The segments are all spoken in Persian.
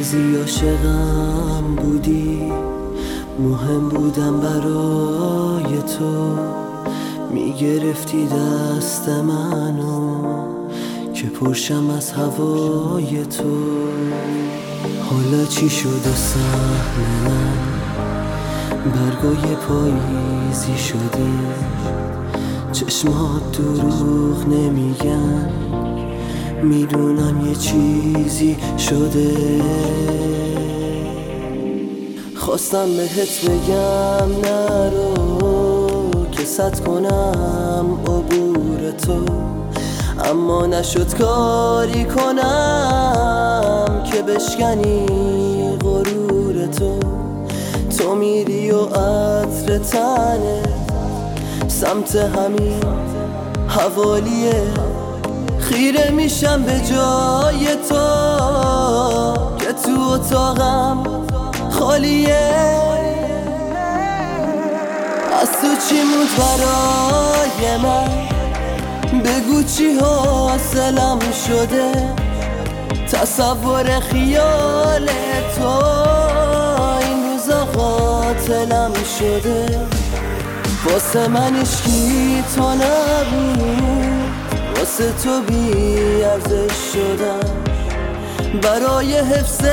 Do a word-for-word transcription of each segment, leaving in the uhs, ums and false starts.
روزی عاشقم بودی، مهم بودم برای تو، میگرفتی دست منو که پرشم از هوای تو. حالا چی شد و سهم من برگای پاییزی شدی، چشمات دروغ نمیگن، میدونم یه چیزی شده. خواستم بهت بگم نرو که صد کنم عبور تو، اما نشد کاری کنم که بشکنی غرور تو. تو میری و عطر تنه سمت همین حوالیه، خیره میشم به جای تو که تو اتاقم خالیه. از تو چی موند برای من، بگو چی حاصلم شده. تصور خیال تو این روزا قاتلم شده. واسه من عشقی تو نبود، واسه تو بی ارزش شدم، برای حفظ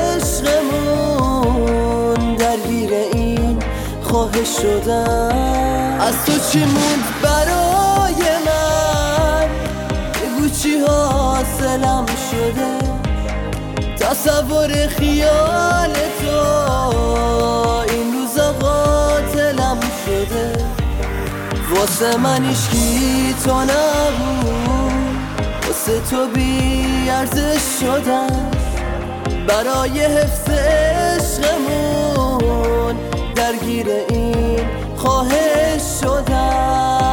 عشقمون درگیر این خواهش شدم. از تو چی موند برای من، بگو چی حاصلم شده. تصور خیال تو این روزا قاتلم شده. واسه من عشقی تو نبود، واسه تو بی ارزش شدم، برای حفظ عشقمون درگیر این خواهش شدم.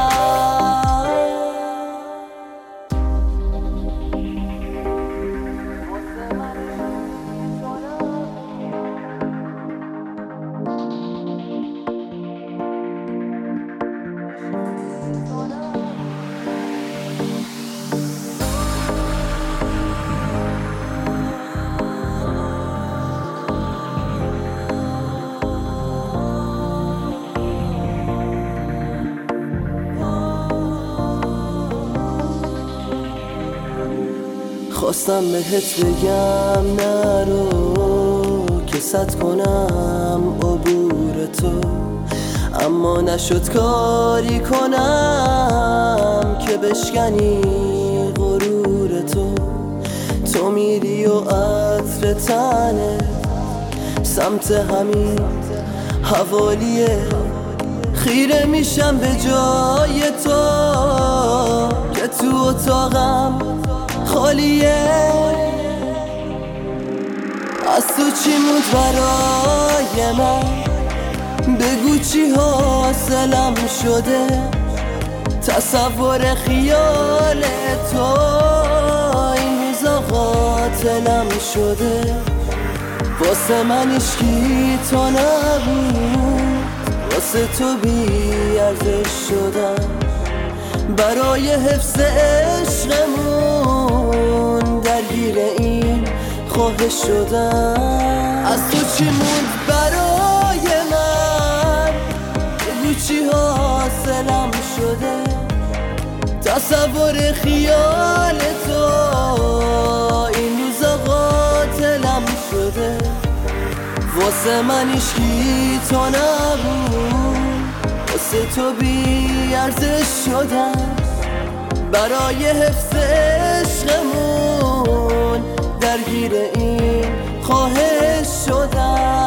خواستم بهت بگم نرو که صد کنم عبور تو، اما نشد کاری کنم که بشکنی غرور تو. تو میری و عطر تنه سمت همین حوالیه، خیره میشم به جای تو که تو اتاقم خالیه. از تو چی موند برای من، بگو چی حاصلم شده. تصور خیال تو این روزا قاتلم شده. واسه من عشقی تو نبود، واسه تو بی ارزش شدم، برای حفظ عشقمون درگیر این خواهش شدم. از تو چی موند برای من، بگو چی حاصلم شده. تصور خیال تو این روزا قاتلم شده. واسه من عشقی تو نبود، واسه تو بی ارزش شدم، برای حفظ عشقمون درگیر این خواهش شدم.